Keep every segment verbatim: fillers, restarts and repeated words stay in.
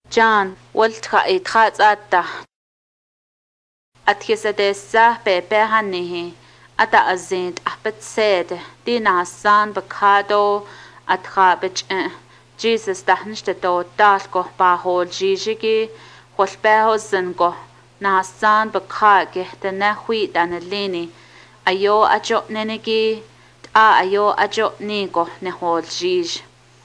John waltra itrat atta atkisadessa pepehanihi ata azint ahbetsed dina hassan bakado atrabich Jesus dahnste do dalko bahol jijigi holbeho zingo na hassan bakage de nahui danelini ayo ajo nenegi a ayo ajo nigo ne hol jij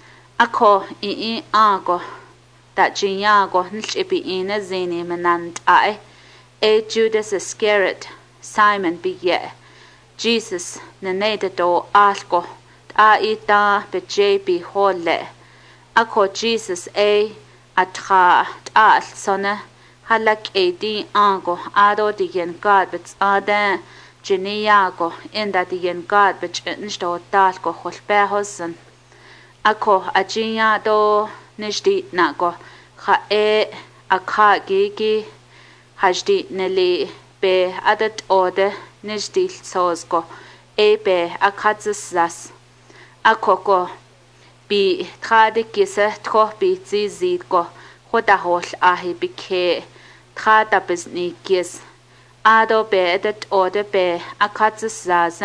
ako i i ago that Jinyago nchibi ina zini menand ai e Judas Iscariot Simon be ye Jesus nenede do alko a ita be jb hole ako Jesus e atra al sona halak e di ango ado digen God bits ada Jiniyago inda digen God bits nsto dalko holbehosen ako ajinya do nishdi nago kha e akha gigi hajdi neli be adat ode nishdi sozgo e be akatzas akoko bi trade kise tro bi zizidgo khoda hol ahi bike trada bizni kis ado be adat ode be akatzas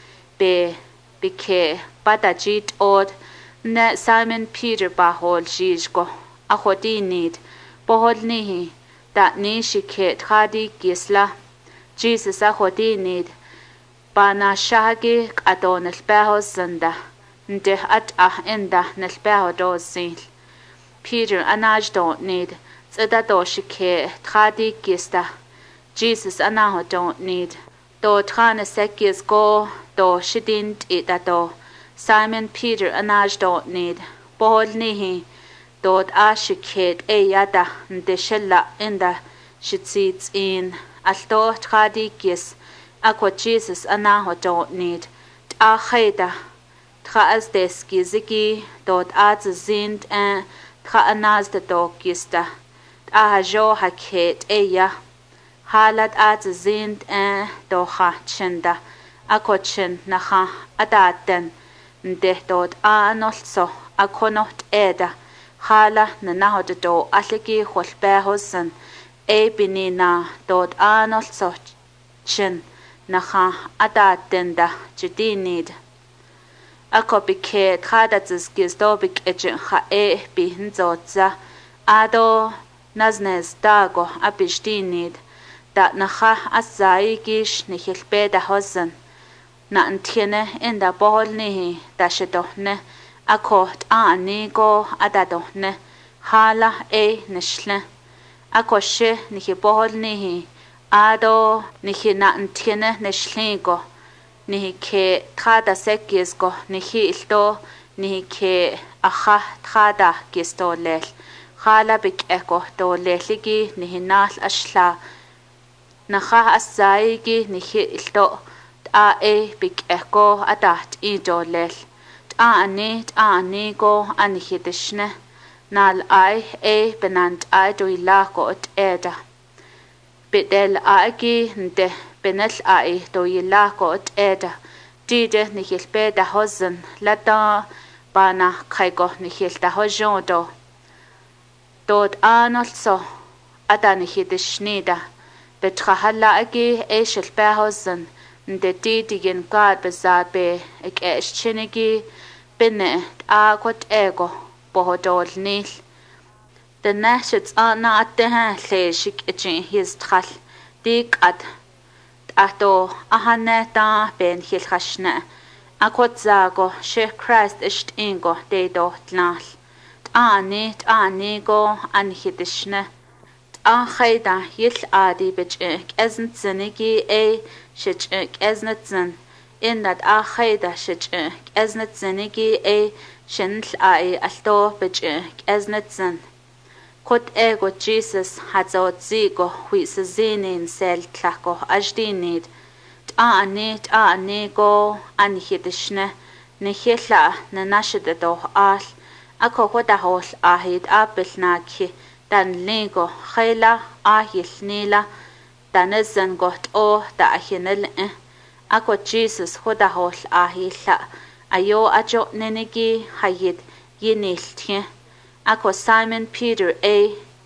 be bike badajit od na Simon Peter bahol jijgo akhodi need bahol nihi that ni shike khadi gisla Jesus akhodi need bana shagi adon albaho zanda nde at ah enda nalbaho dozil Peter anaj don't need tsada do shike khadi gista Jesus anaho don't need do trana sekis go do shidint itato Simon Peter anaj don't need bol nihi dot ashikhet e yada ndeshella inda shitsits in alto tradi kis akwa Jesus anaho don't need ta khayda tra as deski ziki dot az zind en tra anaz de dokista ta jo hakhet e ya halat az zind en doha chinda akwa chin naha adaten ndehtot anolso akonot eda hala na nahod do aligi holbehosen e binina dot anolso chin naha adatenda jidinid akopike khadatzis gizdobik ejin kha e bihinzotza ado naznes dago abishdinid da naha asaigish nihilbeda hosen na antiene inda bol nihi dashedohne akot anigo adadohne hala e nishle akoshe nihi bol nihi ado nihi na antiene nishligo nihi ke tada sekisgo nihi ilto nihi ke aha tada kisto lel hala bik eko to leligi nihi nal ashla naha asaigi nihi ilto a e big echo adat I dolel ta ani ta ani go ani hidishne nal ai e benant ai do ilako ot eda bidel aigi nde benel ai do ilako ot eda dide nihil beda hozen lata bana kaigo nihil da hojondo dod anolso adani hidishnida betrahala agi e shil behozen nde didigen God bezad be ek esh chinigi binne a kot ego bohodol nil the nashits ana at the hleshik echin his tral dik at ato ahaneta ben hil khashna akot zago she Christ ist ingo de do tlal ani ani go an hidishne a khayda yil adi bech ezn zinigi e shich eznetsen in that a khayda shich eznetsenigi e shinl ai alto bech eznetsen kot ego Jesus hazot zigo huis zinin sel tlako ajdinid ta ani ta ani go an hidishne nihila na nashide do al ako hoda hol ahid apelnaki dan lego khayla ahil nila danezan got o da ahinel eh ako Jesus hoda hol ahila ayo ajo nenegi hayid yinil tie ako Simon Peter e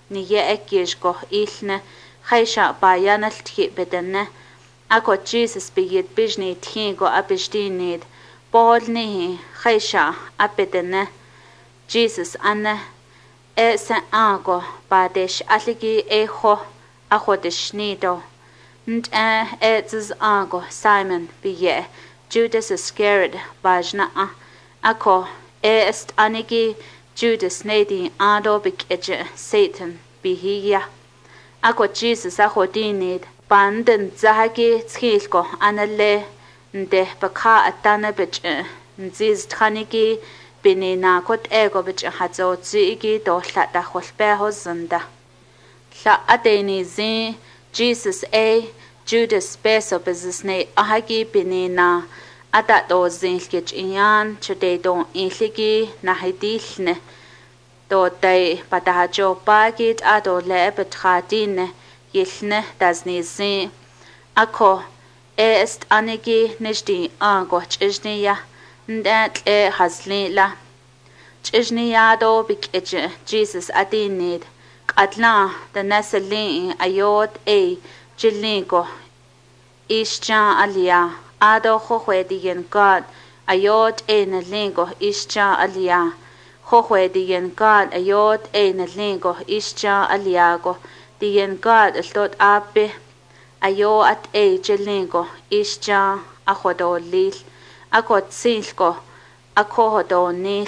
ni ye ekish go ilne khaysha bayanal tki bedenne ako Jesus biyit bijni thin go abishdinid bol ni khaysha abedenne Jesus anne e se ago badesh aligi e kho akhodish nido nt e ez ago Simon biye Judas Iscariot bajna a ako e est anigi Judas nedi ado bikje Satan bihiya ako Jesus akhodinid banden zahagi tskilko anale nde bakha atana bich nziz thanigi binina kot ego bich hazo tsigi do hlata kholpe hozanda la adeni zi Jesus a Judas beso bizne ahagi binina ada do zinlkich iyan chude do inligi nahidilne do dai patahajo bagit ado le betradine yilne dazni zi ako est anigi nishdi ango chijniya ndat e hazlila chijniya do bikje Jesus adinid qatla the nasalin ayot e jilingo ishja alia ado khokhwedigen God ayot e nalingo ishja alia khokhwedigen God ayot e nalingo ishja aliago digen God altot ape ayo at e jilingo ishja akhodolil akot silko akhodonil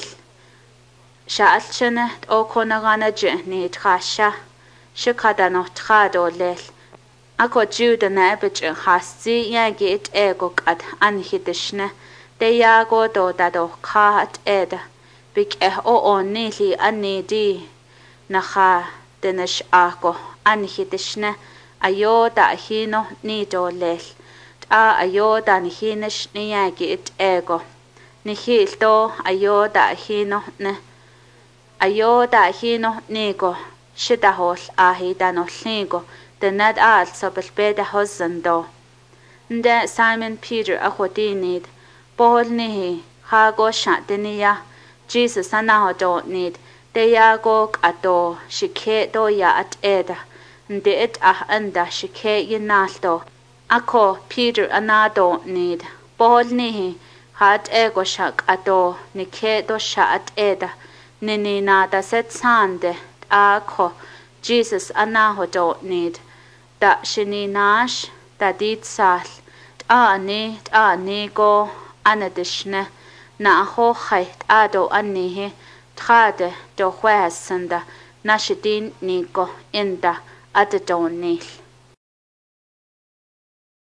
shaalchene okonagana jeni trasha shikadano tradolel ako juda na ebich hasti yagit ego kat anhidishne de yago do dado khat eda bik eh o onili anidi naha denish ako anhidishne ayo da hino nido lel ta ayo da hinish niyagit ego nihildo ayo da hino ne ayo da hino nigo shidahol ahi danoligo the nad al sobelbeda hozando nde Simon Peter akhodinid bol nihi hago shatiniya Jesus anahodo nid de yago ato shike do ya at eda nde it ah anda shike yinaldo ako Peter anado nid bol nihi hat ego shak ato nike do shat eda nini nada set sande ako Jesus anahodo nid da shini nash da dit sal ta ni ta ni go anadishne na ho khait ado annihi trade do khwasanda nashidin ni go inda adadonil